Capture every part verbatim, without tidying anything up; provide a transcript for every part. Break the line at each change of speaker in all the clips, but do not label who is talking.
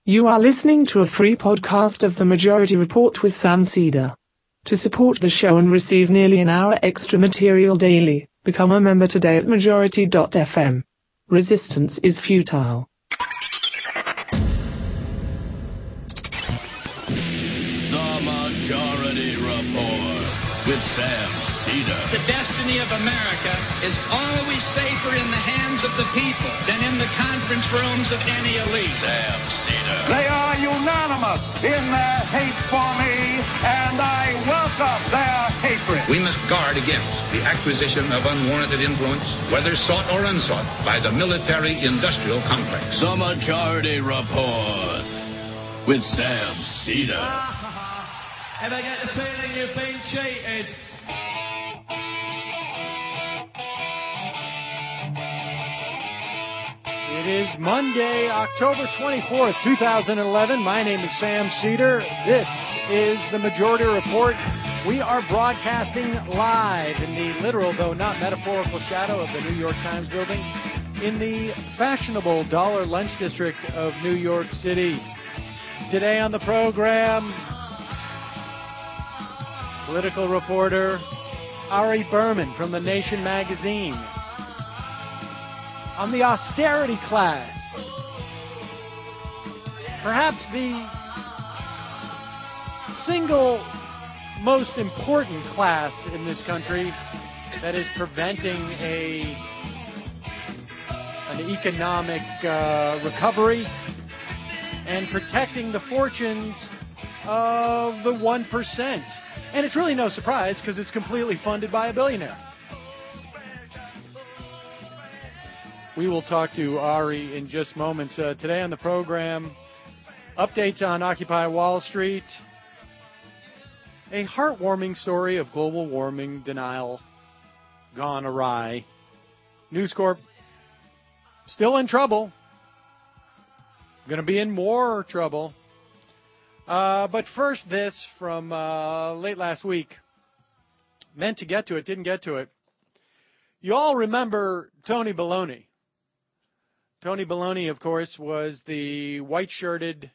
You are listening to a free podcast of The Majority Report with Sam Seder. To support the show and receive nearly an hour extra material daily, become a member today at majority dot f m. Resistance is futile.
The Majority Report with Sam Seder.
The destiny of America is always safer in the hands of the people than in the conference rooms of any elite.
Sam Seder.
They are unanimous in their hate for me, and I welcome their hatred.
We must guard against the acquisition of unwarranted influence, whether sought or unsought, by the military-industrial complex.
The Majority Report with Sam Seder.
And I get the feeling you've been cheated.
It is Monday, October twenty-fourth, two thousand eleven. My name is Sam Seder. This is the Majority Report. We are broadcasting live in the literal, though not metaphorical, shadow of the New York Times building in the fashionable Dollar Lunch District of New York City. Today on the program, political reporter Ari Berman from The Nation magazine. On the austerity class, perhaps the single most important class in this country that is preventing a an economic uh, recovery and protecting the fortunes of the one percent. And it's really no surprise because it's completely funded by a billionaire. We will talk to Ari in just moments. Uh, today on the program, updates on Occupy Wall Street, a heartwarming story of global warming denial gone awry. News Corp still in trouble. Going to be in more trouble. Uh, but first, this from uh, late last week. Meant to get to it, didn't get to it. You all remember Tony Baloney. Tony Baloney, of course, was the white-shirted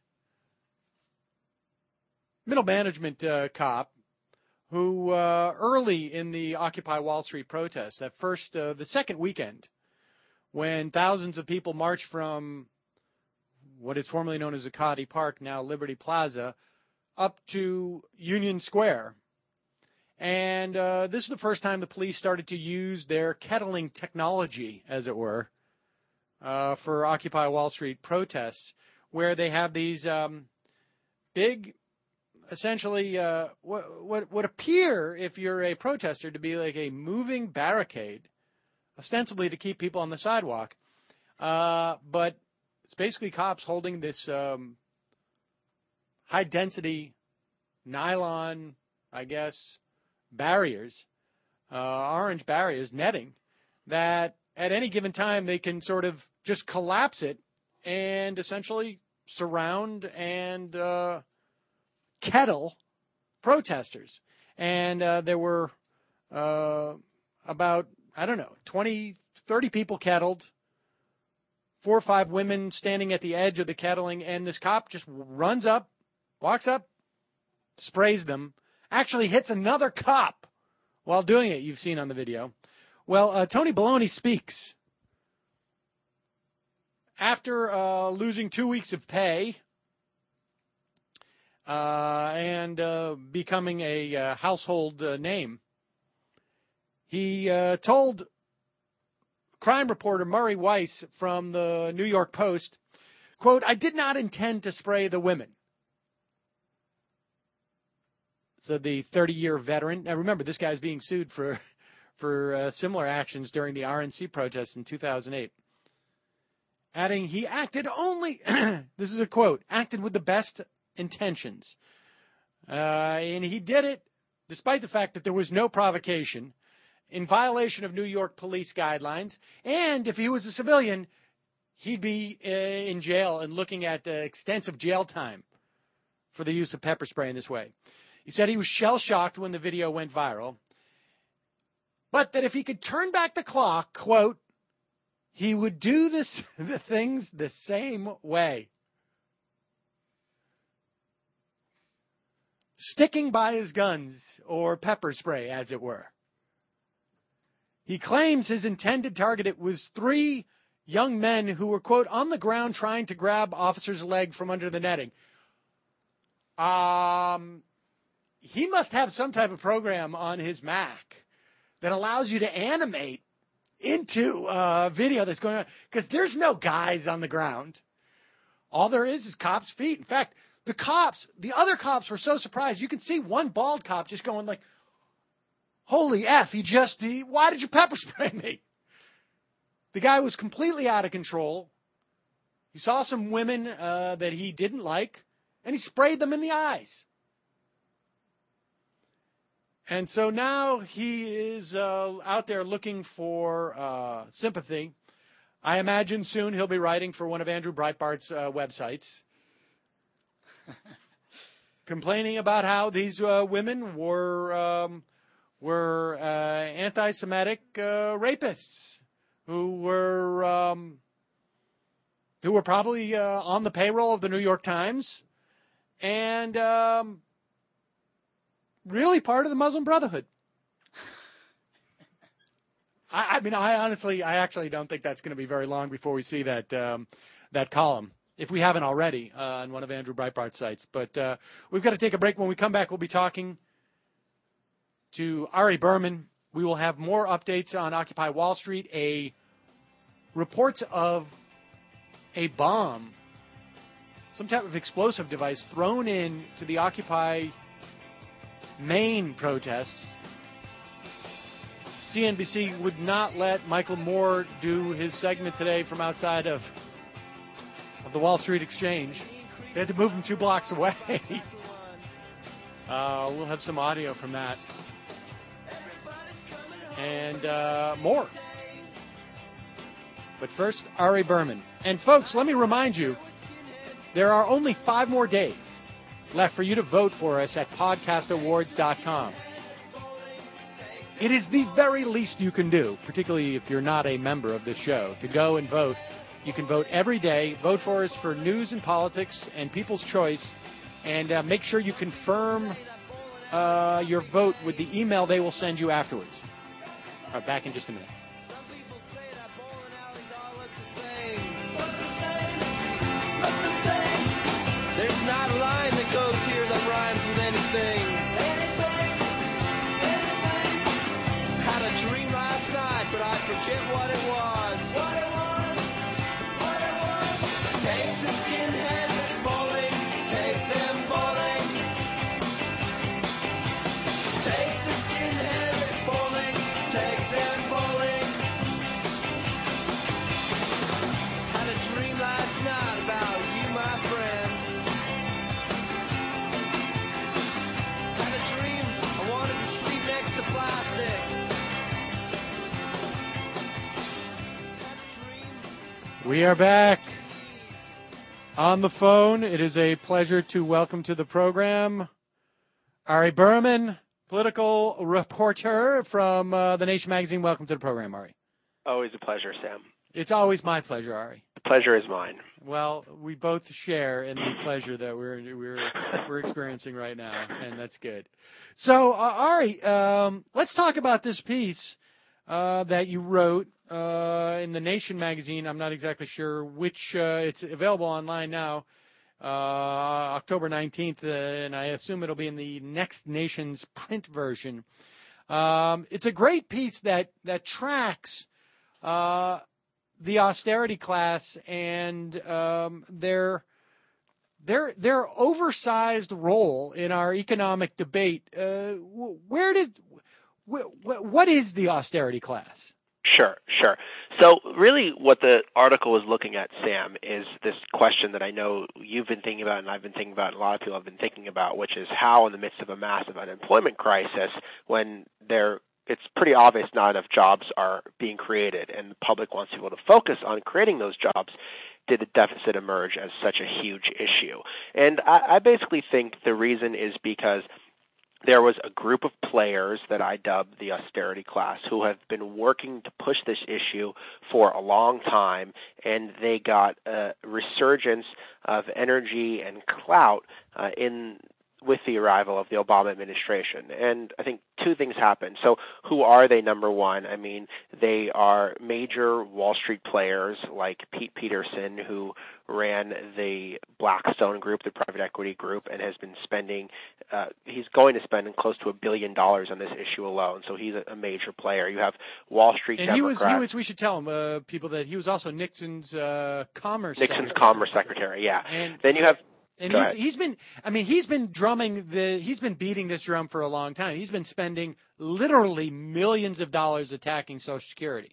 middle management uh, cop who uh, early in the Occupy Wall Street protests, that first, uh, the second weekend, when thousands of people marched from what is formerly known as Zuccotti Park, now Liberty Plaza, up to Union Square. And uh, this is the first time the police started to use their kettling technology, as it were, uh, for Occupy Wall Street protests, where they have these um, big, essentially, uh, what, what what appear, if you're a protester, to be like a moving barricade, ostensibly to keep people on the sidewalk. Uh, but it's basically cops holding this um, high-density nylon, I guess, barriers, uh, orange barriers, netting, that at any given time they can sort of just collapse it and essentially surround and uh, kettle protesters. And uh, there were uh, about, I don't know, twenty, thirty people kettled, four or five women standing at the edge of the kettling, and this cop just runs up, walks up, sprays them, actually hits another cop while doing it, you've seen on the video. Well, uh, Tony Baloney speaks. After uh, losing two weeks of pay uh, and uh, becoming a uh, household uh, name, he uh, told crime reporter Murray Weiss from the New York Post, quote, "I did not intend to spray the women." So the thirty-year veteran. Now remember, this guy's being sued for for uh, similar actions during the R N C protests in two thousand eight. Adding, he acted only, this is a quote, acted with the best intentions. Uh, and he did it despite the fact that there was no provocation, in violation of New York police guidelines. And if he was a civilian, he'd be uh, in jail and looking at uh, extensive jail time for the use of pepper spray in this way. He said he was shell-shocked when the video went viral, but that if he could turn back the clock, quote, he would do this, the things the same way. sticking by his guns, or pepper spray, as it were. He claims his intended target was three young men who were, quote, on the ground trying to grab officer's leg from under the netting. Um, he must have some type of program on his Mac that allows you to animate into a video that's going on, because there's no guys on the ground. All there is is cops' feet. In fact, the cops, the other cops were so surprised. You can see one bald cop just going like, holy F, he just, he, why did you pepper spray me? The guy was completely out of control. He saw some women uh, that he didn't like, and he sprayed them in the eyes. And so now he is uh, out there looking for uh, sympathy. I imagine soon he'll be writing for one of Andrew Breitbart's uh, websites, complaining about how these uh, women were um, were uh, anti-Semitic uh, rapists who were um, who were probably uh, on the payroll of the New York Times and um, really part of the Muslim Brotherhood. I, I mean, I honestly, I actually don't think that's going to be very long before we see that um, that column, if we haven't already, uh, on one of Andrew Breitbart's sites. But uh, we've got to take a break. When we come back, we'll be talking to Ari Berman. We will have more updates on Occupy Wall Street, a reports of a bomb, some type of explosive device thrown in to the Occupy Maine protests. C N B C would not let Michael Moore do his segment today from outside of, of the Wall Street Exchange. They had to move him two blocks away. uh, we'll have some audio from that. And uh, more. But first, Ari Berman. And folks, let me remind you, there are only five more days left for you to vote for us at podcast awards dot com. It is the very least you can do, particularly if you're not a member of this show, to go and vote. You can vote every day. Vote for us for news and politics and People's Choice. And uh, make sure you confirm uh, your vote with the email they will send you afterwards. All right, back in just a minute.
There's not a line that goes here that rhymes with anything. Had a dream last night, but I forget what it was. What it was, what it was. Take the skinheads bowling, take them bowling. Take the skinheads bowling, take them bowling. Had a dream last night about you, my friend.
We are back on the phone. It is a pleasure to welcome to the program Ari Berman, political reporter from uh, The Nation magazine. Welcome to the program, Ari.
Always a pleasure, Sam.
It's always my pleasure, Ari.
The pleasure is mine.
Well, we both share in the pleasure that we're we're we're experiencing right now, and that's good. So, uh, Ari, um, let's talk about this piece uh, that you wrote uh, in The Nation magazine. I'm not exactly sure which. Uh, it's available online now, uh, October nineteenth, uh, and I assume it'll be in the Next Nation's print version. Um, it's a great piece that that tracks Uh, the austerity class and um, their their their oversized role in our economic debate. Uh, where did wh- wh- what is the austerity class?
Sure, sure. So really what the article was looking at, Sam, is this question that I know you've been thinking about and I've been thinking about and a lot of people have been thinking about, which is how in the midst of a massive unemployment crisis, when there it's pretty obvious not enough jobs are being created and the public wants people to focus on creating those jobs, did the deficit emerge as such a huge issue? And I, I basically think the reason is because there was a group of players that I dubbed the austerity class who have been working to push this issue for a long time, and they got a resurgence of energy and clout uh, in with the arrival of the Obama administration. And I think two things happened. So who are they, number one? I mean, they are major Wall Street players like Pete Peterson, who ran the Blackstone Group, the private equity group, and has been spending, uh, he's going to spend close to a billion dollars on this issue alone. So he's a, a major player. You have Wall Street
and
Democrats.
And he was, he was, we should tell him, uh, people, that he was also Nixon's uh, Commerce
Nixon's
Secretary.
Commerce Secretary, yeah.
And
then you have
And he's, he's been, I mean, he's been drumming the, he's been beating this drum for a long time. He's been spending literally millions of dollars attacking Social Security.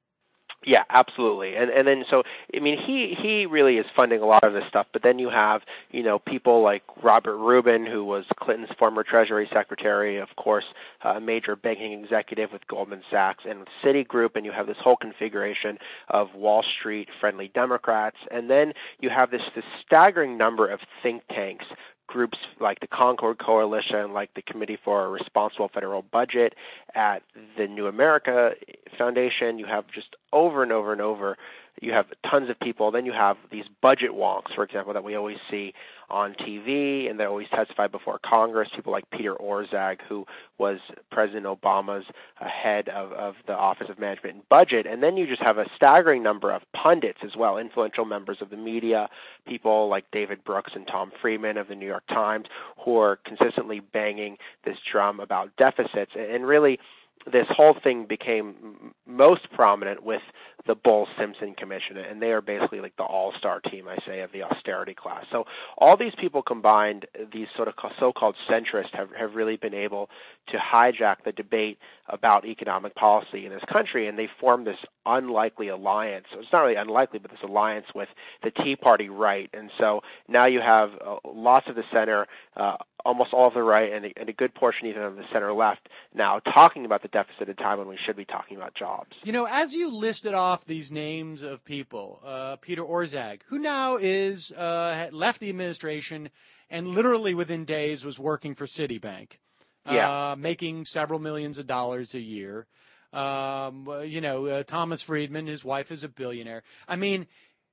Yeah, absolutely. And and then so I mean he he really is funding a lot of this stuff, but then you have, you know, people like Robert Rubin, who was Clinton's former Treasury Secretary, of course, a major banking executive with Goldman Sachs and with Citigroup, and you have this whole configuration of Wall Street friendly Democrats, and then you have this this staggering number of think tanks, groups like the Concord Coalition, like the Committee for a Responsible Federal Budget at the New America Foundation. You have just over and over and over, you have tons of people. Then you have these budget wonks, for example, that we always see on T V, and they always testify before Congress, people like Peter Orszag, who was President Obama's uh, head of, of the Office of Management and Budget. And then you just have a staggering number of pundits as well, influential members of the media, people like David Brooks and Tom Friedman of the New York Times, who are consistently banging this drum about deficits. And really, this whole thing became most prominent with the Bowles-Simpson Commission, and they are basically like the all-star team, I say, of the austerity class. So all these people combined, these sort of so-called centrists, have, have really been able to hijack the debate about economic policy in this country, and they formed this unlikely alliance. So it's not really unlikely, but this alliance with the Tea Party right. And so now you have uh, lots of the center, uh, almost all of the right, and a, and a good portion even of the center left now talking about the deficit at a time when we should be talking about jobs.
You know, as you listed off these names of people, uh, Peter Orszag, who now is uh, had left the administration and literally within days was working for Citibank,
yeah.
uh, making several millions of dollars a year. Um, you know, uh, Thomas Friedman, his wife is a billionaire. I mean,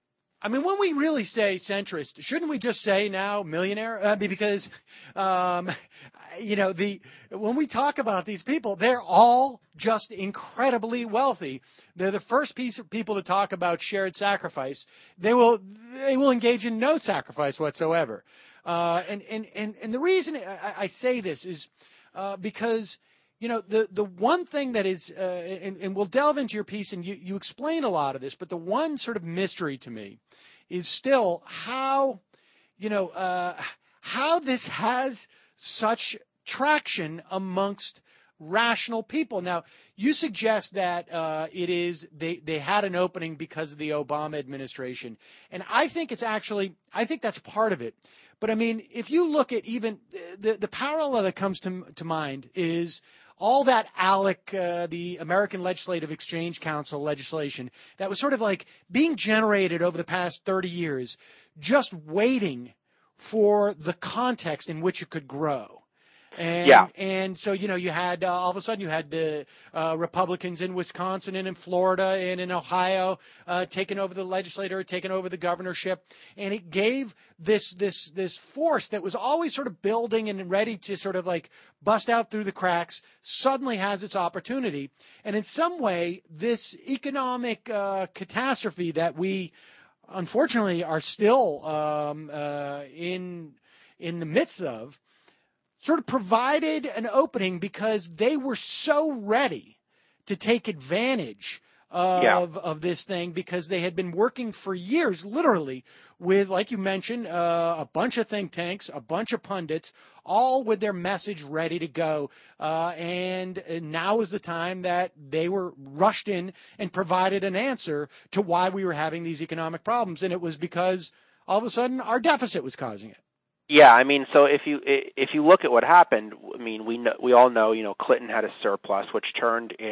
I mean, when we really say centrist, shouldn't we just say now millionaire? Uh, because, um, you know, the when we talk about these people, they're all just incredibly wealthy. They're the first piece of people to talk about shared sacrifice. They will they will engage in no sacrifice whatsoever. Uh, and, and, and, and the reason I, I say this is uh, because, you know, the, the one thing that is, uh, and, and we'll delve into your piece, and you, you explain a lot of this, but the one sort of mystery to me is still how, you know, uh, how this has such traction amongst rational people. Now, you suggest that uh, it is they, they had an opening because of the Obama administration, and I think it's actually, I think that's part of it. But I mean, if you look at even the the parallel that comes to to mind is all that ALEC, uh, the American Legislative Exchange Council legislation that was sort of like being generated over the past thirty years, just waiting for the context in which it could grow. And,
yeah.
and so, you know, you had, uh, all of a sudden you had the uh, Republicans in Wisconsin and in Florida and in Ohio uh, taking over the legislature, taking over the governorship. And it gave this, this, this force that was always sort of building and ready to sort of like bust out through the cracks, suddenly has its opportunity. And in some way, this economic uh, catastrophe that we unfortunately are still um, uh, in, in the midst of, sort of provided an opening because they were so ready to take advantage of,
yeah.
of this thing because they had been working for years, literally, with, like you mentioned, uh, a bunch of think tanks, a bunch of pundits, all with their message ready to go. Uh, and now is the time that they were rushed in and provided an answer to why we were having these economic problems. And it was because all of a sudden our deficit was causing it.
Yeah, I mean, so if you if you look at what happened, I mean, we know, we all know, you know, Clinton had a surplus, which turned into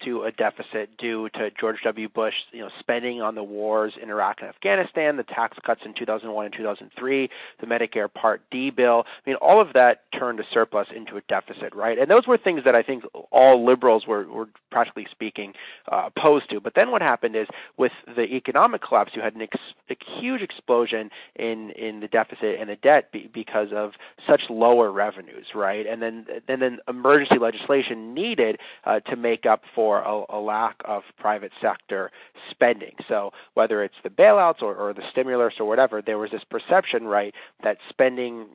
to a deficit due to George W. Bush, you know, spending on the wars in Iraq and Afghanistan, the tax cuts in two thousand one and two thousand three, the Medicare Part D bill. I mean, all of that turned a surplus into a deficit, right? And those were things that I think all liberals were, were practically speaking, uh, opposed to. But then what happened is with the economic collapse, you had an ex- a huge explosion in, in the deficit and the debt be, because of such lower revenues, right? And then and then emergency legislation needed uh, to make up for a, a lack of private sector spending. So whether it's the bailouts or, or the stimulus or whatever, there was this perception, right, that spending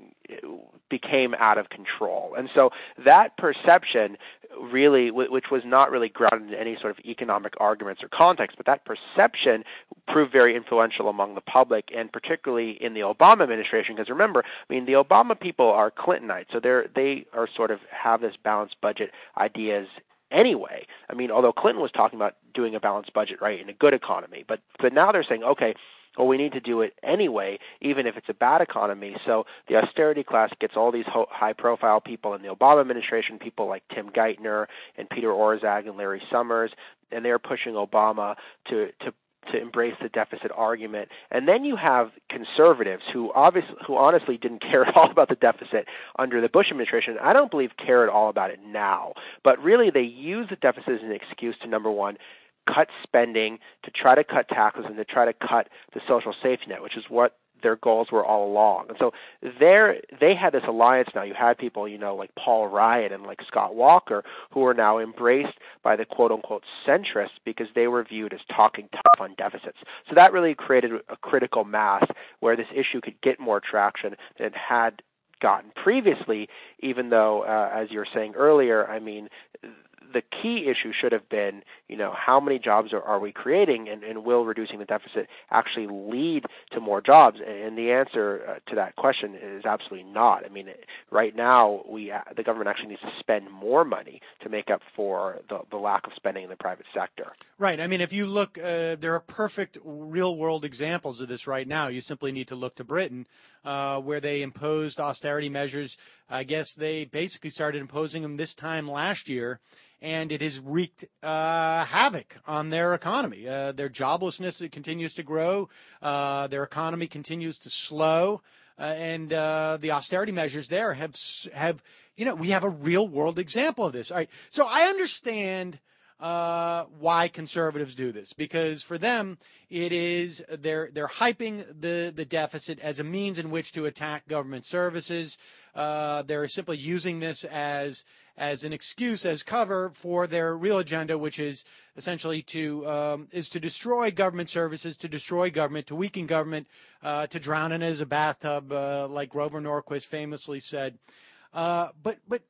became out of control. And so that perception really, which was not really grounded in any sort of economic arguments or context, but that perception proved very influential among the public, and particularly in the Obama administration. Because remember, I mean, the Obama people are Clintonites, so they're they are sort of have this balanced budget ideas anyway. I mean, although Clinton was talking about doing a balanced budget, right, in a good economy, but but now they're saying, okay, well, we need to do it anyway, even if it's a bad economy. So the austerity class gets all these ho- high-profile people in the Obama administration, people like Tim Geithner and Peter Orszag and Larry Summers, and they're pushing Obama to to to embrace the deficit argument. And then you have conservatives who obviously, who honestly didn't care at all about the deficit under the Bush administration. I don't believe care at all about it now. But really, they use the deficit as an excuse to, number one, cut spending, to try to cut taxes, and to try to cut the social safety net, which is what their goals were all along. And so there, they had this alliance now. You had people, you know, like Paul Ryan and like Scott Walker, who are now embraced by the quote-unquote centrists because they were viewed as talking tough on deficits. So that really created a critical mass where this issue could get more traction than it had gotten previously, even though, uh, as you were saying earlier, I mean, the key issue should have been, you know, how many jobs are, are we creating, and, and will reducing the deficit actually lead to more jobs? And the answer uh, to that question is absolutely not. I mean, right now, we uh, the government actually needs to spend more money to make up for the, the lack of spending in the private sector.
Right. I mean, if you look, uh, there are perfect real-world examples of this right now. You simply need to look to Britain, uh, where they imposed austerity measures. I guess they basically started imposing them this time last year, and it has wreaked uh, havoc on their economy. Uh, their joblessness it continues to grow. Uh, their economy continues to slow. Uh, and uh, the austerity measures there have, have, you know, we have a real world example of this. All right. So I understand uh, why conservatives do this, because for them, it is they're they're hyping the, the deficit as a means in which to attack government services. Uh, they're simply using this as as an excuse, as cover for their real agenda, which is essentially to um, is to destroy government services, to destroy government, to weaken government, uh, to drown it as a bathtub, uh, like Grover Norquist famously said. Uh, but but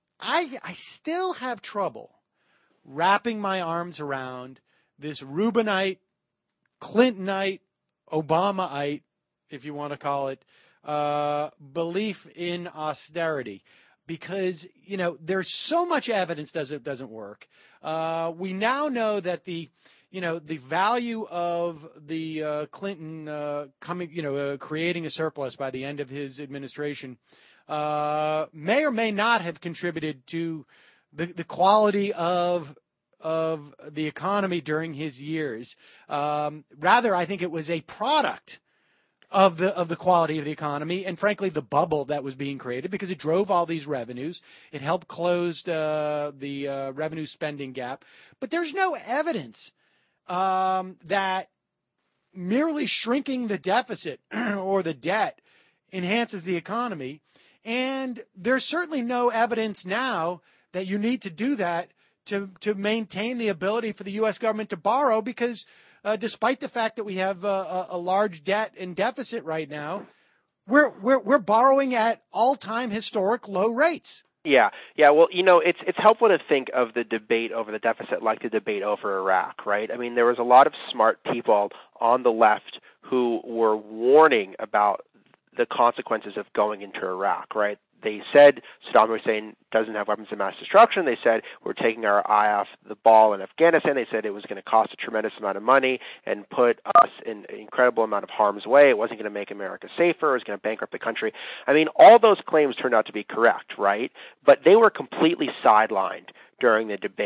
I I still have trouble wrapping my arms around this Rubinite, Clintonite, Obamaite, if you want to call it, uh, belief in austerity. Because, you know, there's so much evidence that it doesn't work. Uh, we now know that the, you know, the value of the uh, Clinton uh, coming, you know, uh, creating a surplus by the end of his administration uh, may or may not have contributed to the, the quality of of the economy during his years. Um, rather, I think it was a product of the of the quality of the economy, and frankly, the bubble that was being created, because it drove all these revenues. It helped close uh, the uh, revenue spending gap. But there's no evidence um, that merely shrinking the deficit or the debt enhances the economy. And there's certainly no evidence now that you need to do that to to maintain the ability for the U S government to borrow, because Uh, despite the fact that we have uh, a, a large debt and deficit right now, we're we're we're borrowing at all-time historic low rates.
Yeah, yeah. Well, you know, it's it's helpful to think of the debate over the deficit like the debate over Iraq, right? I mean, there was a lot of smart people on the left who were warning about the consequences of going into Iraq, right? They said Saddam Hussein doesn't have weapons of mass destruction. They said we're taking our eye off the ball in Afghanistan. They said it was going to cost a tremendous amount of money and put us in an incredible amount of harm's way. It wasn't going to make America safer. It was going to bankrupt the country. I mean, all those claims turned out to be correct, right? But they were completely sidelined during the debate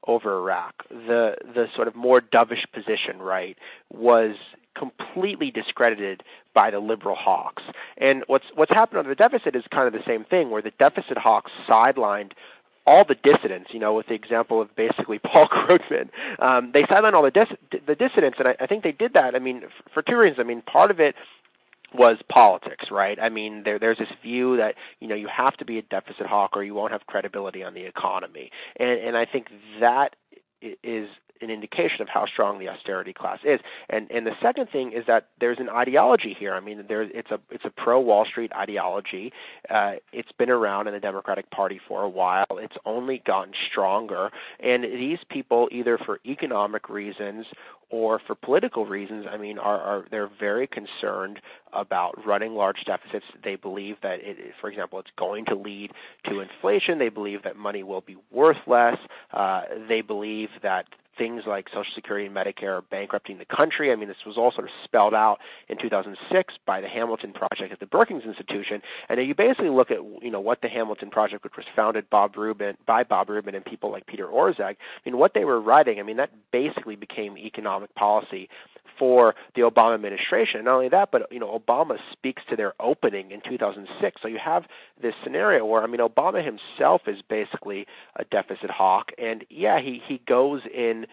over Iraq, the the sort of more dovish position, right, was completely discredited by the liberal hawks. And what's what's happened under the deficit is kind of the same thing, where the deficit hawks sidelined all the dissidents, you know, with the example of basically Paul Krugman. Um, they sidelined all the, dis- the dissidents, and I, I think they did that, I mean, f- for two reasons. I mean, part of it was politics, right? I mean, there, there's this view that, you know, you have to be a deficit hawk or you won't have credibility on the economy. And, and I think that is an indication of how strong the austerity class is. And and the second thing is that there's an ideology here. I mean, there it's a it's a pro Wall Street ideology. Uh, it's been around in the Democratic Party for a while. It's only gotten stronger. And these people, either for economic reasons or for political reasons, I mean, are, are they're very concerned about running large deficits. They believe that, it, for example, it's going to lead to inflation. They believe that money will be worth less. Uh, they believe that things like Social Security and Medicare are bankrupting the country. I mean, this was all sort of spelled out in two thousand six by the Hamilton Project at the Brookings Institution. And you basically look at, you know, what the Hamilton Project, which was founded Bob Rubin, by Bob Rubin and people like Peter Orszag, I mean, what they were writing, I mean, that basically became economic policy for the Obama administration. And not only that, but, you know, Obama speaks to their opening in two thousand six. So you have this scenario where, I mean, Obama himself is basically a deficit hawk. And, yeah, he, he goes in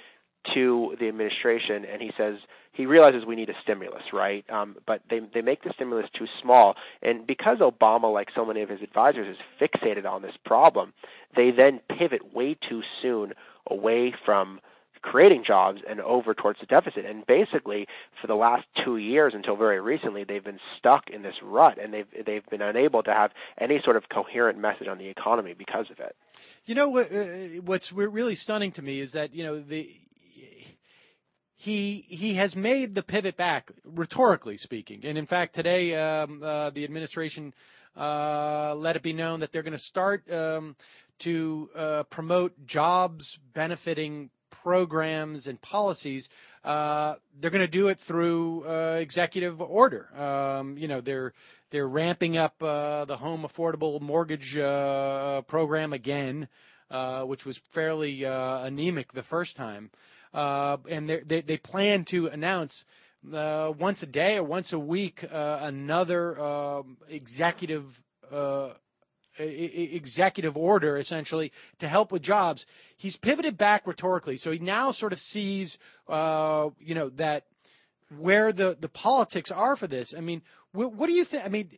to the administration and he says he realizes we need a stimulus, right? Um, but they they make the stimulus too small. And because Obama, like so many of his advisors, is fixated on this problem, they then pivot way too soon away from creating jobs and over towards the deficit. And basically, for the last two years until very recently, they've been stuck in this rut, and they've they've been unable to have any sort of coherent message on the economy because of it.
You know, uh, what's really stunning to me is that, you know, the he he has made the pivot back, rhetorically speaking. And in fact, today um, uh, the administration uh, let it be known that they're going to start um, to uh, promote jobs benefiting programs and policies. Uh, they're going to do it through uh, executive order. Um, you know, they're they're ramping up uh, the home affordable mortgage uh, program again, uh, which was fairly uh, anemic the first time. Uh, and they they plan to announce uh, once a day or once a week uh, another uh, executive uh, executive order, essentially, to help with jobs. He's pivoted back rhetorically, so he now sort of sees, uh, you know, that where the, the politics are for this. I mean, what, what do you think? I mean,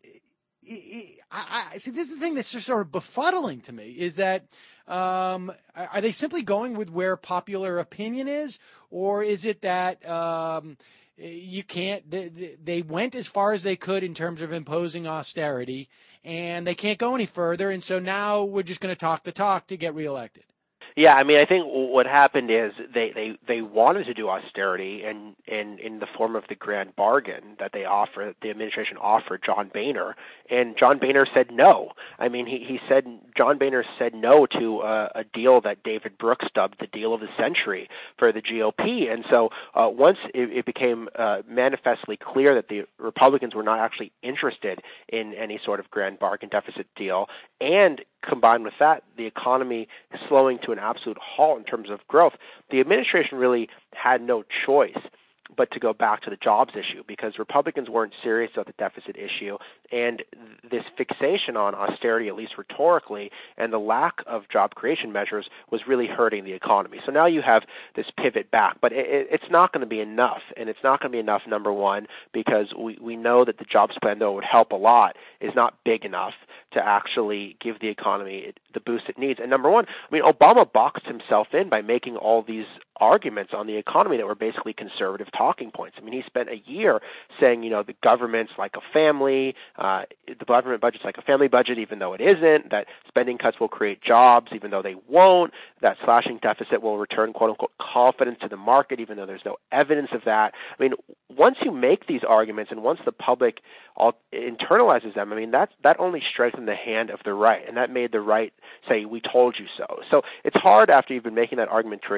I, I see. This is the thing that's just sort of befuddling to me, is that um, are they simply going with where popular opinion is, or is it that um, you can't? They, they went as far as they could in terms of imposing austerity, and they can't go any further, and so now we're just going to talk the talk to get reelected?
Yeah, I mean, I think what happened is they, they, they wanted to do austerity and, and in the form of the grand bargain that they offer, the administration offered John Boehner, and John Boehner said no. I mean, he, he said, John Boehner said no to a, a deal that David Brooks dubbed the deal of the century for the G O P. And so uh, once it, it became uh, manifestly clear that the Republicans were not actually interested in any sort of grand bargain deficit deal, and combined with that, the economy slowing to an absolute halt in terms of growth, the administration really had no choice but to go back to the jobs issue, because Republicans weren't serious about the deficit issue, and this fixation on austerity, at least rhetorically, and the lack of job creation measures was really hurting the economy. So now you have this pivot back, but it, it's not going to be enough, and it's not going to be enough, number one, because we, we know that the jobs plan, though it would help a lot, is not big enough to actually give the economy the boost it needs. And number one, I mean, Obama boxed himself in by making all these arguments on the economy that were basically conservative talking points. I mean, he spent a year saying, you know, the government's like a family, uh, the government budget's like a family budget, even though it isn't, that spending cuts will create jobs, even though they won't, that slashing deficit will return, quote-unquote, confidence to the market, even though there's no evidence of that. I mean, once you make these arguments and once the public all internalizes them, I mean, that, that only strengthened the hand of the right, and that made the right say, we told you so. So it's hard after you've been making that argument for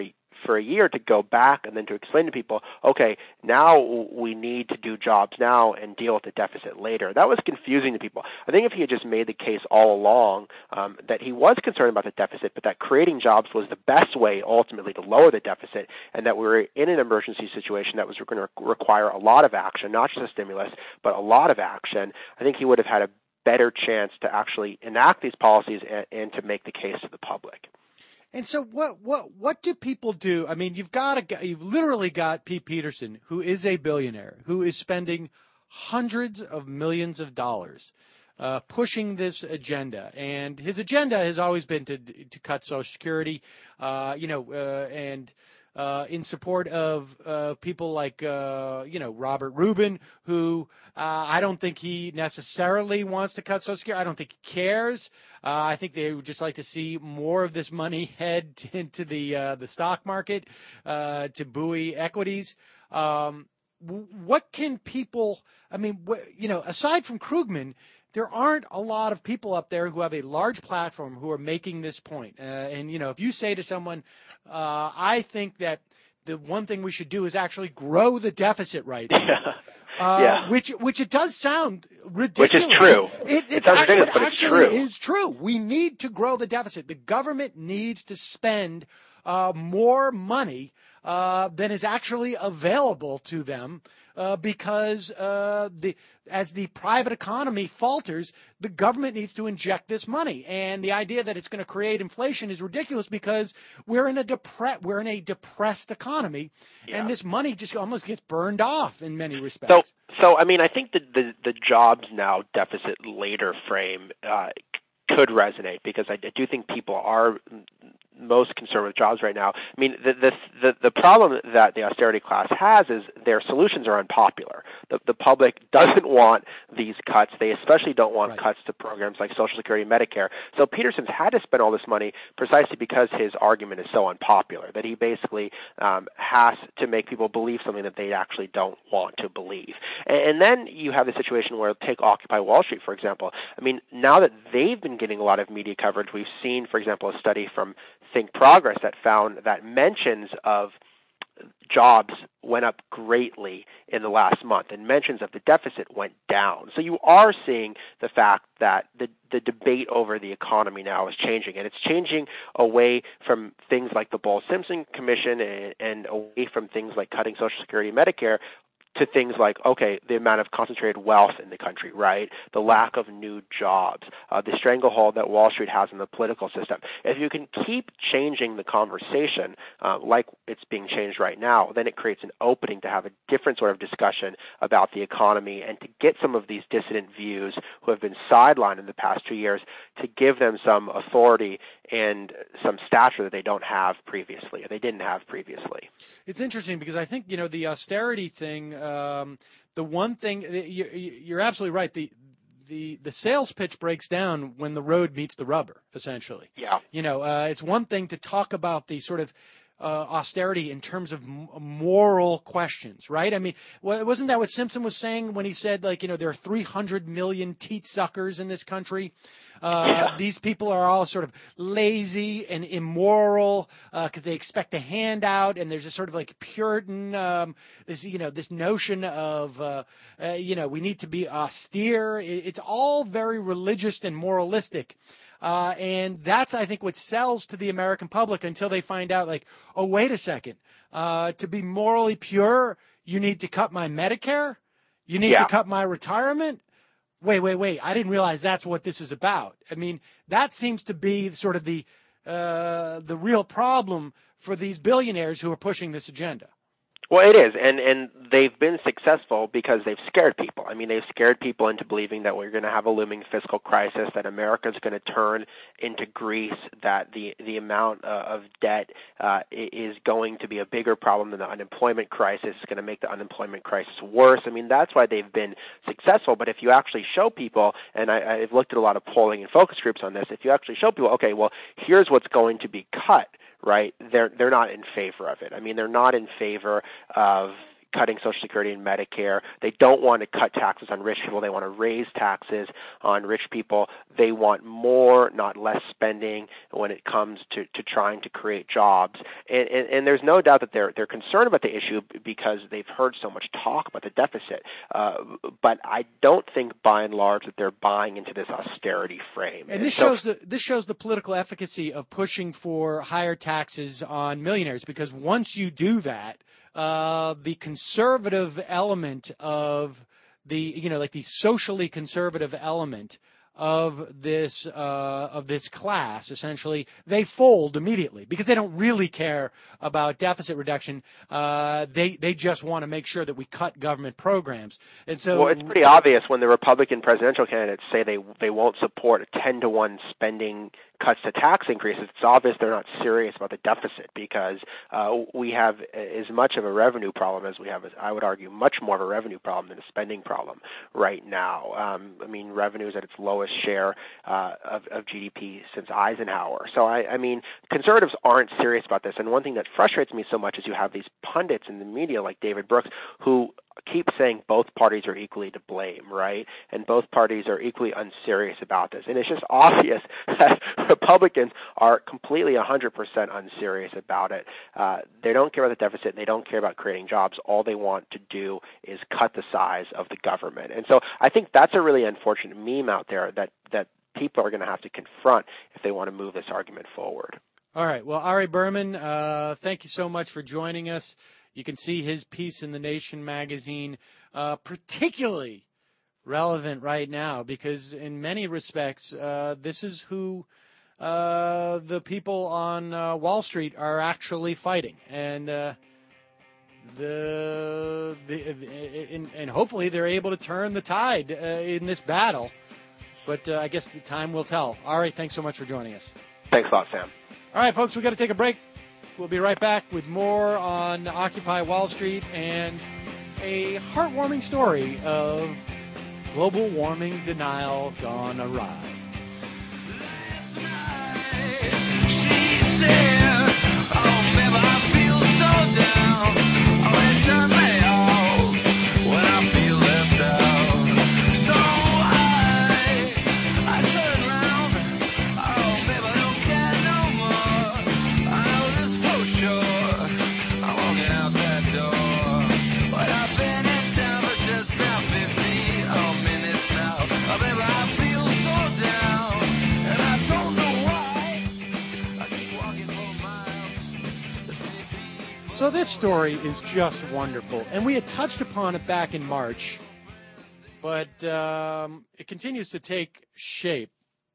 for a year to go back and then to explain to people, okay, now we need to do jobs now and deal with the deficit later. That was confusing to people. I think if he had just made the case all along um, that he was concerned about the deficit, but that creating jobs was the best way ultimately to lower the deficit, and that we were in an emergency situation that was going to require a lot of action, not just a stimulus, but a lot of action, I think he would have had a better chance to actually enact these policies and, and to make the case to the public.
And so what what what do people do? I mean, you've got a you've literally got Pete Peterson, who is a billionaire, who is spending hundreds of millions of dollars uh, pushing this agenda, and his agenda has always been to to cut Social Security, uh, you know, uh, and. Uh, in support of uh, people like, uh, you know, Robert Rubin, who uh, I don't think he necessarily wants to cut Social Security. I don't think he cares. Uh, I think they would just like to see more of this money head into the uh, the stock market uh, to buoy equities. Um, what can people, I mean, what, you know, aside from Krugman, there aren't a lot of people up there who have a large platform who are making this point. Uh, and, you know, if you say to someone, uh, I think that the one thing we should do is actually grow the deficit right now. Uh,
yeah.
Which, which it does sound ridiculous.
Which is true.
It,
it sounds ridiculous,
but
but it's
actually
true.
is true. We need to grow the deficit. The government needs to spend uh, more money uh, than is actually available to them. Uh, because uh, the as the private economy falters, the government needs to inject this money, and the idea that it's going to create inflation is ridiculous because we're in a depre- we're in a depressed economy,
yeah.
and this money just almost gets burned off in many respects.
So, so I mean, I think the the, the jobs now deficit later frame uh, could resonate because I, I do think people are most concerned with jobs right now. I mean, the, the the the problem that the austerity class has is their solutions are unpopular. The the public doesn't want these cuts. They especially don't want right. cuts to programs like Social Security and Medicare. So Peterson's had to spend all this money precisely because his argument is so unpopular that he basically um, has to make people believe something that they actually don't want to believe. And, and then you have the situation where, take Occupy Wall Street, for example. I mean, now that they've been getting a lot of media coverage, we've seen, for example, a study from Think Progress that found that mentions of jobs went up greatly in the last month, and mentions of the deficit went down. So you are seeing the fact that the, the debate over the economy now is changing, and it's changing away from things like the Bowles-Simpson Commission and, and away from things like cutting Social Security and Medicare to things like, okay, the amount of concentrated wealth in the country, right? The lack of new jobs, uh, the stranglehold that Wall Street has in the political system. If you can keep changing the conversation uh, like it's being changed right now, then it creates an opening to have a different sort of discussion about the economy and to get some of these dissident views who have been sidelined in the past two years to give them some authority and some stature that they don't have previously, or they didn't have previously.
It's interesting because I think, you know, the austerity thing, um, the one thing, you, you're absolutely right, the the the sales pitch breaks down when the road meets the rubber, essentially.
Yeah.
You know, uh, it's one thing to talk about the sort of Uh, austerity in terms of m- moral questions, right? I mean, wasn't that what Simpson was saying when he said, like, you know, there are three hundred million teat suckers in this country? Uh, yeah. These people are all sort of lazy and immoral because uh, they expect a handout, and there's a sort of like Puritan, um, this, you know, this notion of, uh, uh, you know, we need to be austere. It, it's all very religious and moralistic. Uh, and that's, I think, what sells to the American public until they find out, like, oh, wait a second. Uh, to be morally pure, you need to cut my Medicare? You need
yeah.
to cut my retirement? Wait, wait, wait. I didn't realize that's what this is about. I mean, that seems to be sort of the uh, the real problem for these billionaires who are pushing this agenda.
Well, it is, and, and they've been successful because they've scared people. I mean, they've scared people into believing that we're going to have a looming fiscal crisis, that America's going to turn into Greece, that the, the amount uh, of debt uh, is going to be a bigger problem than the unemployment crisis. It's going to make the unemployment crisis worse. I mean, that's why they've been successful. But if you actually show people, and I, I've looked at a lot of polling and focus groups on this, if you actually show people, okay, well, here's what's going to be cut, right, they're they're not in favor of it. I mean, they're not in favor of cutting Social Security and Medicare. They don't want to cut taxes on rich people. They want to raise taxes on rich people. They want more, not less spending when it comes to, to trying to create jobs. And, and, and there's no doubt that they're they're concerned about the issue because they've heard so much talk about the deficit. Uh, but I don't think, by and large, that they're buying into this austerity frame.
And this
so,
shows the this shows the political efficacy of pushing for higher taxes on millionaires, because once you do that, uh, the conservative element of the, you know, like the socially conservative element of this uh, of this class, essentially, they fold immediately because they don't really care about deficit reduction. Uh, they they just want to make sure that we cut government programs. And so,
well, it's pretty obvious when the Republican presidential candidates say they they won't support a ten to one spending cuts to tax increases. It's obvious they're not serious about the deficit, because uh, we have as much of a revenue problem as we have, I would argue, much more of a revenue problem than a spending problem right now. Um, I mean, revenue is at its lowest share uh, of, of G D P since Eisenhower. So, I, I mean, conservatives aren't serious about this. And one thing that frustrates me so much is you have these pundits in the media like David Brooks who keep saying both parties are equally to blame, right? And both parties are equally unserious about this. And it's just obvious that Republicans are completely one hundred percent unserious about it. Uh, they don't care about the deficit. They don't care about creating jobs. All they want to do is cut the size of the government. And so I think that's a really unfortunate meme out there that, that people are going to have to confront if they want to move this argument forward.
All right. Well, Ari Berman, uh, thank you so much for joining us. You can see his piece in The Nation magazine, uh, particularly relevant right now because in many respects, uh, this is who uh, the people on uh, Wall Street are actually fighting. And uh, the, the in, and hopefully they're able to turn the tide uh, in this battle. But uh, I guess the time will tell. Ari, thanks so much for joining us.
Thanks a lot, Sam.
All right, folks, we've got to take a break. We'll be right back with more on Occupy Wall Street and a heartwarming story of global warming denial gone awry. So this story is just wonderful, and we had touched upon it back in March, but um, it continues to take shape.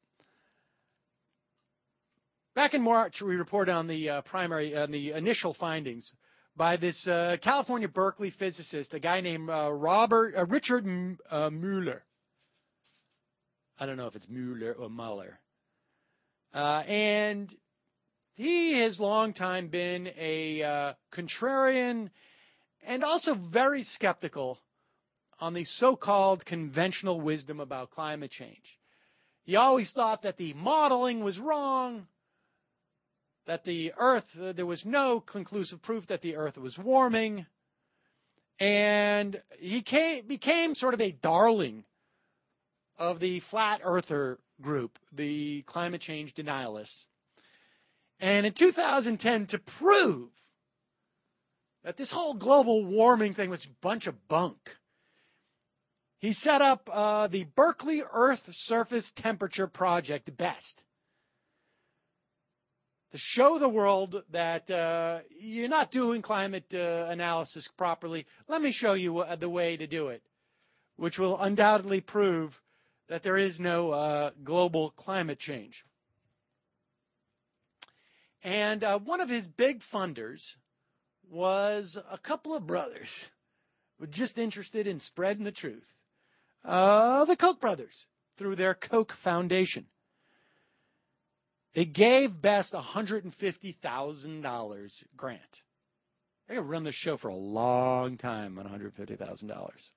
Back in March, we reported on the uh, primary, on the initial findings by this uh, California Berkeley physicist, a guy named uh, Robert uh, Richard M- uh, Mueller. I don't know if it's Mueller or Mueller, uh, and he has long time been a uh, contrarian and also very skeptical on the so-called conventional wisdom about climate change. He always thought that the modeling was wrong, that the Earth, uh, there was no conclusive proof that the Earth was warming, and he came, became sort of a darling of the flat earther group, the climate change denialists. And in two thousand ten, to prove that this whole global warming thing was a bunch of bunk, he set up uh, the Berkeley Earth Surface Temperature Project, BEST, to show the world that uh, you're not doing climate uh, analysis properly. Let me show you uh, the way to do it, which will undoubtedly prove that there is no uh, global climate change. And uh, one of his big funders was a couple of brothers who were just interested in spreading the truth. Uh, the Koch brothers, through their Koch Foundation. They gave BEST a one hundred fifty thousand dollars grant. They could run this show for a long time on one hundred fifty thousand dollars.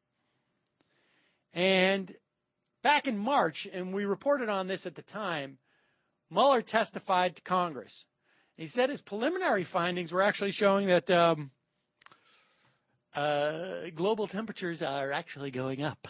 And back in March, and we reported on this at the time, Mueller testified to Congress. He said his preliminary findings were actually showing that um, Uh, global temperatures are actually going up.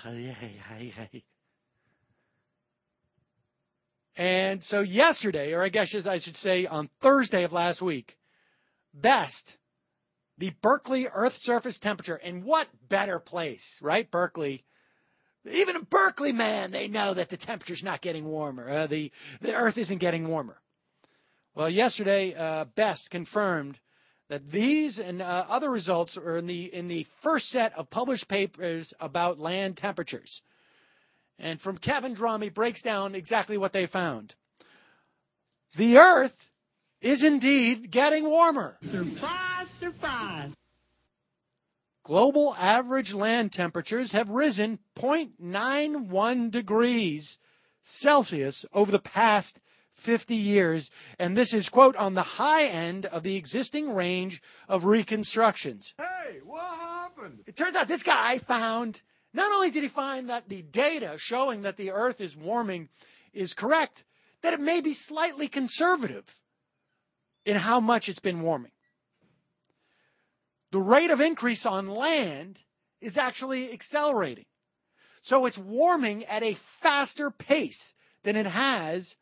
And so yesterday, or I guess I should say on Thursday of last week, BEST, the Berkeley Earth surface temperature, and what better place, right? Berkeley. Even in Berkeley, man, they know that the temperature's not getting warmer. Uh, the, the Earth isn't getting warmer. Well, yesterday, uh, BEST confirmed that these and uh, other results are in the in the first set of published papers about land temperatures. And from Kevin Drum, he breaks down exactly what they found. The Earth is indeed getting warmer.
Surprise, surprise.
Global average land temperatures have risen zero point nine one degrees Celsius over the past fifty years, and this is, quote, on the high end of the existing range of reconstructions.
Hey, what happened?
It turns out this guy found, not only did he find that the data showing that the Earth is warming is correct, that it may be slightly conservative in how much it's been warming. The rate of increase on land is actually accelerating. So it's warming at a faster pace than it has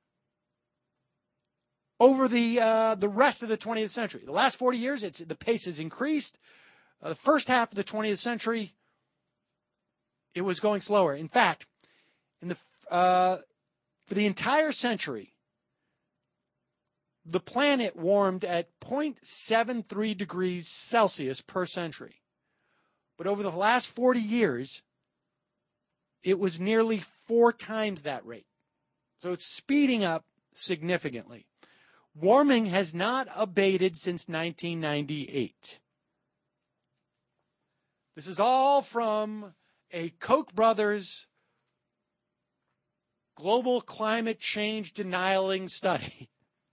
over the uh, the rest of the twentieth century. The last forty years, it's the pace has increased. Uh, the first half of the twentieth century, it was going slower. In fact, in the uh, for the entire century, the planet warmed at zero point seven three degrees Celsius per century. But over the last forty years, it was nearly four times that rate. So it's speeding up significantly. Warming has not abated since nineteen ninety-eight. This is all from a Koch brothers global climate change denialing study.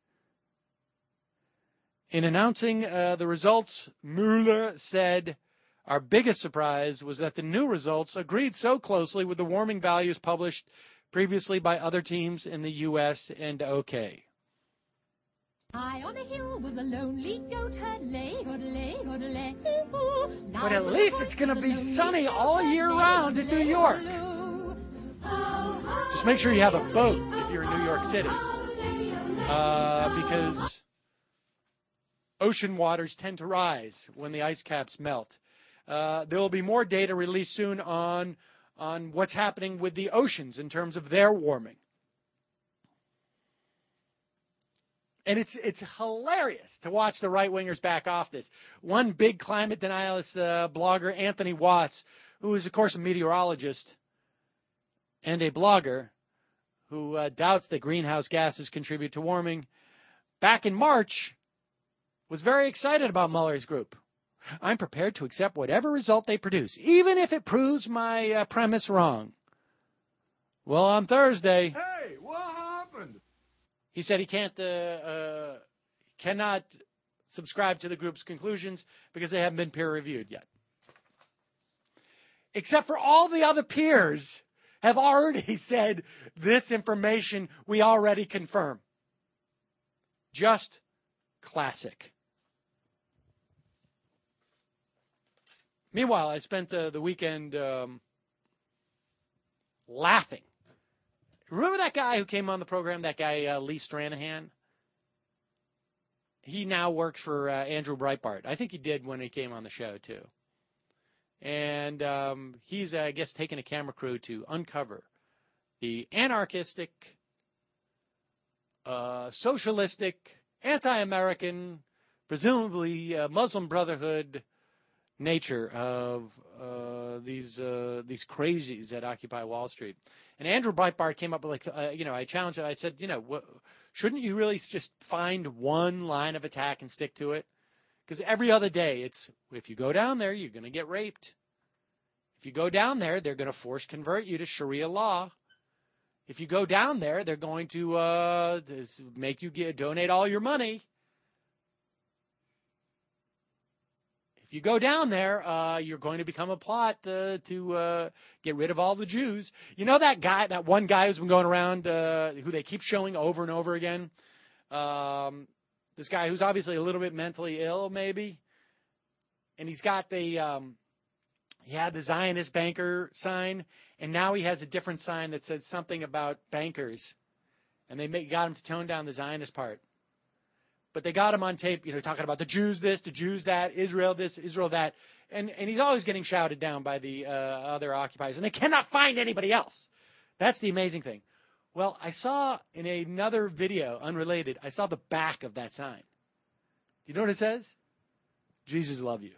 In announcing uh, the results, Mueller said, "Our biggest surprise was that the new results agreed so closely with the warming values published previously by other teams in the U S and OK."
High on a hill was a lonely goat herd, lay, hoodle, hoodle,
but at least it's going to be sunny all year round in New York. Just make sure you have a boat if you're in New York City, uh, because ocean waters tend to rise when the ice caps melt. Uh, there will be more data released soon on on what's happening with the oceans in terms of their warming. And it's it's hilarious to watch the right-wingers back off this. One big climate denialist uh, blogger, Anthony Watts, who is, of course, a meteorologist and a blogger who uh, doubts that greenhouse gases contribute to warming, back in March was very excited about Mueller's group. "I'm prepared to accept whatever result they produce, even if it proves my uh, premise wrong." Well, on Thursday,
Hey, what happened?
he said he can't, uh, uh, cannot subscribe to the group's conclusions because they haven't been peer-reviewed yet. Except for all the other peers have already said this information we already confirm. Just classic. Meanwhile, I spent uh, the weekend um, laughing. Remember that guy who came on the program, that guy uh, Lee Stranahan? He now works for uh, Andrew Breitbart. I think he did when he came on the show, too. And um, he's, uh, I guess, taken a camera crew to uncover the anarchistic, uh, socialistic, anti-American, presumably uh, Muslim Brotherhood nature of uh, these uh, these crazies that occupy Wall Street. And Andrew Breitbart came up with, like, uh, you know, I challenged it. I said, you know, what, shouldn't you really just find one line of attack and stick to it? Because every other day, it's, if you go down there, you're going to get raped. If you go down there, they're going to force convert you to Sharia law. If you go down there, they're going to uh, make you get, donate all your money. If you go down there, uh, you're going to become a plot uh, to uh, get rid of all the Jews. You know that guy, that one guy who's been going around, uh, who they keep showing over and over again? Um, this guy who's obviously a little bit mentally ill, maybe. and he's got the um, he had the Zionist banker sign, and now he has a different sign that says something about bankers, and they make, got him to tone down the Zionist part. But they got him on tape, you know, talking about the Jews this, the Jews that, Israel this, Israel that. And and he's always getting shouted down by the uh, other occupiers. And they cannot find anybody else. That's the amazing thing. Well, I saw in another video, unrelated, I saw the back of that sign. You know what it says? Jesus love you.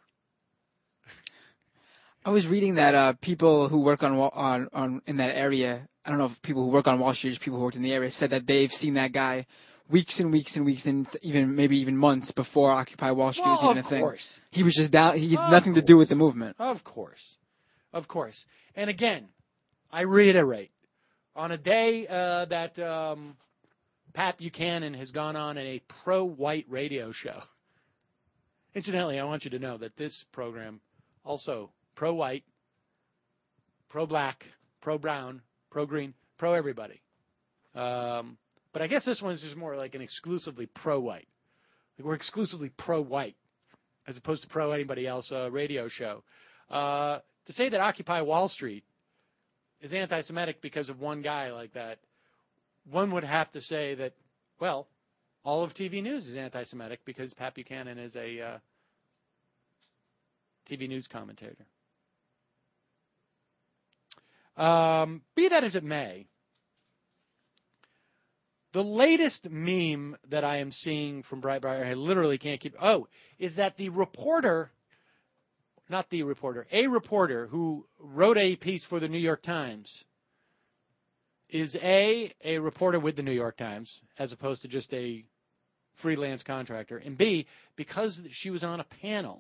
I was reading that uh, people who work on, on on in that area, I don't know if people who work on Wall Street or people who worked in the area, said that they've seen that guy weeks and weeks and weeks and even maybe even months before Occupy Wall Street was
well,
even a thing.
Of course.
He was just down. He had
Of
nothing
course.
to do with the movement.
Of course. Of course. And again, I reiterate, on a day uh, that um, Pat Buchanan has gone on a pro-white radio show. Incidentally, I want you to know that this program also pro-white, pro-black, pro-brown, pro-green, pro-everybody. Um, but I guess this one's just more like an exclusively pro-white. Like we're exclusively pro-white as opposed to pro-anybody else uh, radio show. Uh, to say that Occupy Wall Street is anti-Semitic because of one guy like that, one would have to say that, well, all of T V News is anti-Semitic because Pat Buchanan is a uh, T V News commentator. Um, be that as it may, the latest meme that I am seeing from Brightbriar, I literally can't keep, oh, is that the reporter, not the reporter, a reporter who wrote a piece for the New York Times is A, a reporter with the New York Times, as opposed to just a freelance contractor, and B, because she was on a panel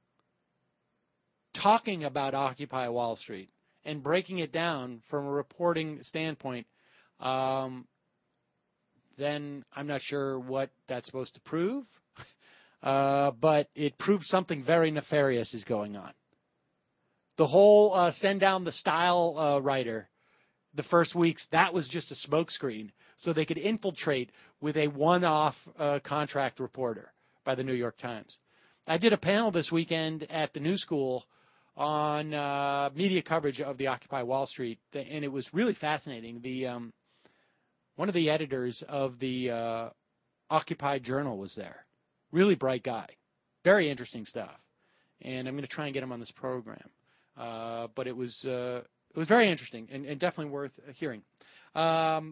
talking about Occupy Wall Street and breaking it down from a reporting standpoint, um, then I'm not sure what that's supposed to prove, uh, but it proves something very nefarious is going on. The whole uh, send down the style uh, writer the first weeks, that was just a smokescreen so they could infiltrate with a one-off uh, contract reporter by the New York Times. I did a panel this weekend at the New School on uh, media coverage of the Occupy Wall Street, and it was really fascinating. The um, one of the editors of the uh, Occupy Journal was there. Really bright guy. Very interesting stuff. And I'm going to try and get him on this program. Uh, but it was uh, it was very interesting and, and definitely worth hearing. Um,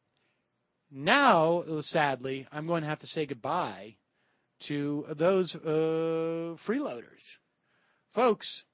now, sadly, I'm going to have to say goodbye to those uh, freeloaders. Folks,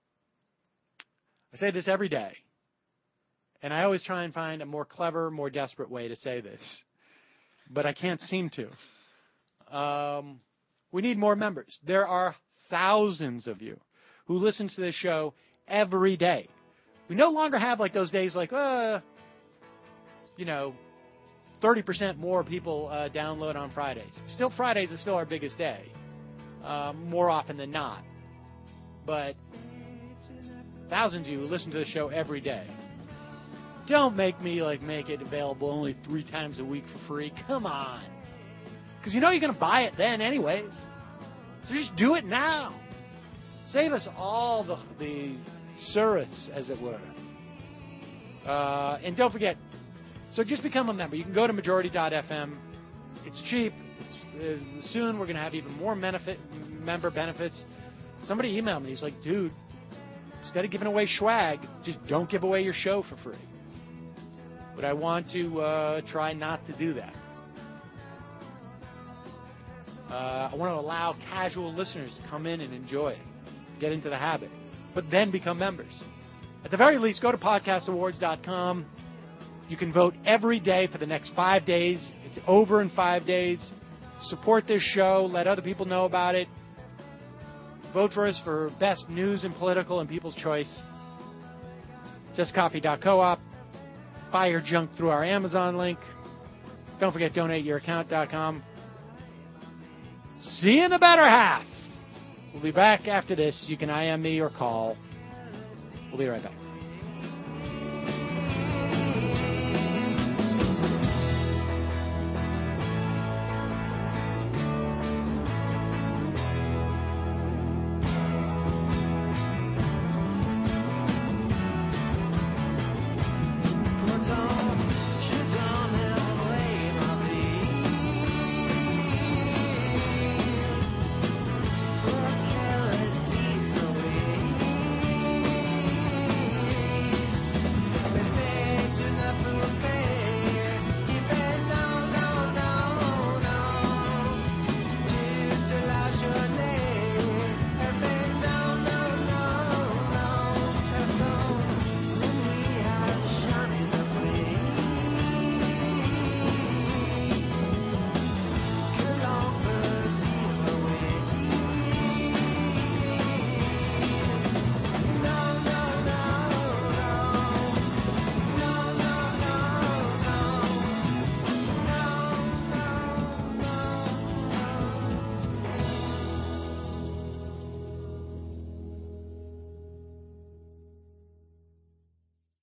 I say this every day, and I always try and find a more clever, more desperate way to say this, but I can't seem to. Um, we need more members. There are thousands of you who listen to this show every day. We no longer have like those days like, uh, you know, thirty percent more people uh, download on Fridays. Still, Fridays are still our biggest day, uh, more often than not. But thousands of you who listen to the show every day. Don't make me like make it available only three times a week for free. Come on. Because you know you're going to buy it then anyways. So just do it now. Save us all the, the service, as it were. Uh, and don't forget, so just become a member. You can go to majority dot f m. It's cheap. It's, uh, soon we're going to have even more benefit, member benefits. Somebody emailed me. He's like, dude, instead of giving away swag, just don't give away your show for free. But I want to uh, try not to do that. Uh, I want to allow casual listeners to come in and enjoy it, get into the habit, but then become members. At the very least, go to podcast awards dot com. You can vote every day for the next five days. It's over in five days. Support this show. Let other people know about it. Vote for us for best news and political and People's Choice. just coffee dot coop. Buy your junk through our Amazon link. Don't forget donate your account dot com. See you in the better half. We'll be back after this. You can I M me or call. We'll be right back.